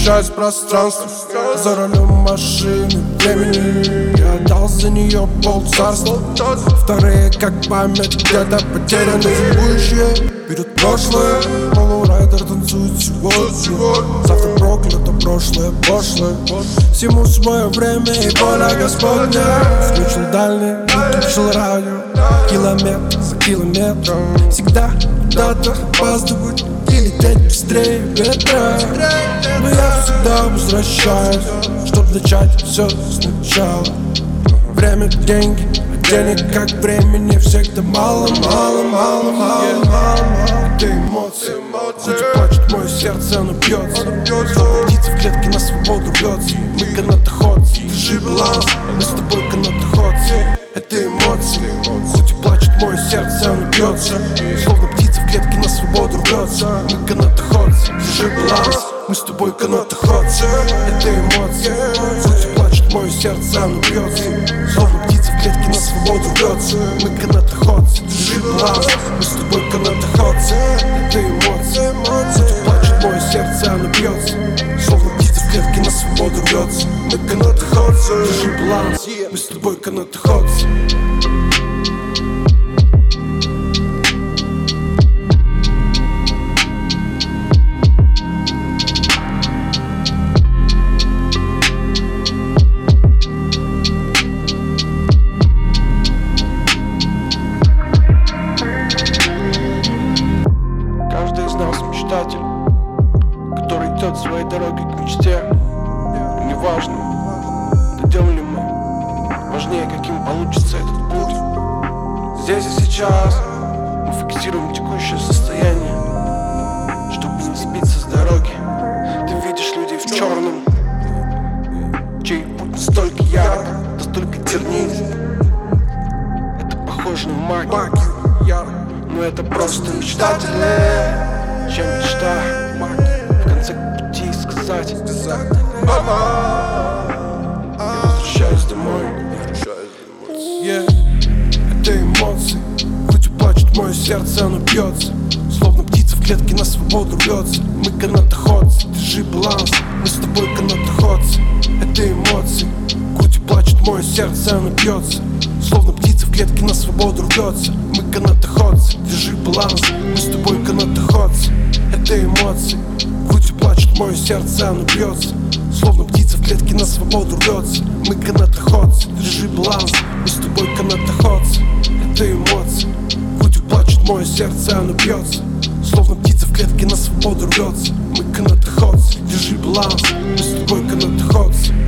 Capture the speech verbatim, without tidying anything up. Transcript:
часть пространства. За рулем машины времени я отдал за нее полцарства. Вторые как память где-то потеряны. Будущее перед прошлое. Полурайдер танцует сегодня. Завтра проклято прошлое, пошлое. Всему свое время и воля Господня. Включил дальний, выключил радио. Километр за километром. Всегда куда-то опаздывать и лететь быстрее ветра. Но я всегда возвращаюсь, чтоб начать все сначала. Время, деньги, а денег как времени всегда мало, мало, мало, мало, мало. Это эмоции, хоть и плачет мое сердце, оно бьется. Словно птица в клетке на свободу рвется. Мы канатоходцы, держи баланс, мы с тобой канатоходцы. Это эмоции, хоть и плачет мое сердце, оно бьется. Словно птица в клетке на свободу рвется. Мы канатоходцы, держи баланс, мы с тобой канатоходцы. Это эмоции, хоть и плачет мое сердце, оно бьется. Словно птица в клетке на свободу рвется. Мы канатоходцы, держи баланс, мы с тобой канатоходцы. Это эмоции, хоть и плачет мое сердце, оно бьется. Словно птица в клетке на свободу рвется. Мы канатоходцы, держи баланс, мы с тобой канатоходцы. Каждый из нас мечтатель, который идет своей дорогой к мечте. И неважно, дойдем ли мы, важнее, каким получится этот путь. Здесь и сейчас мы фиксируем текущее состояние, чтобы не сбиться с дороги. Ты видишь людей в черном, чей путь настолько ярок, настолько тернист. Это похоже на магию, но это просто мечтатели, чем мечта. В конце пути сказать: мама, я возвращаюсь домой. Yeah. Это эмоции, хоть и плачет мое сердце, оно бьется. Словно птица в клетке на свободу рвется. Мы канатоходцы, держи баланс, мы с тобой канатоходцы. Это эмоции, хоть и плачет мое сердце, оно бьется. Словно птица в клетке на свободу рвется. Мы канатоходцы, держи баланс, мы с тобой канатоходцы. Это эмоции, хоть и плачет мое сердце, оно бьется. Словно птица в клетке на свободу рвется. Мы канатоходцы, держи баланс, мы с тобой канатоходцы. Это эмоции, хоть и плачет мое сердце, оно бьется. Словно птица в клетке на свободу рвется. Мы канатоходцы, держи баланс, мы с тобой канатоходцы.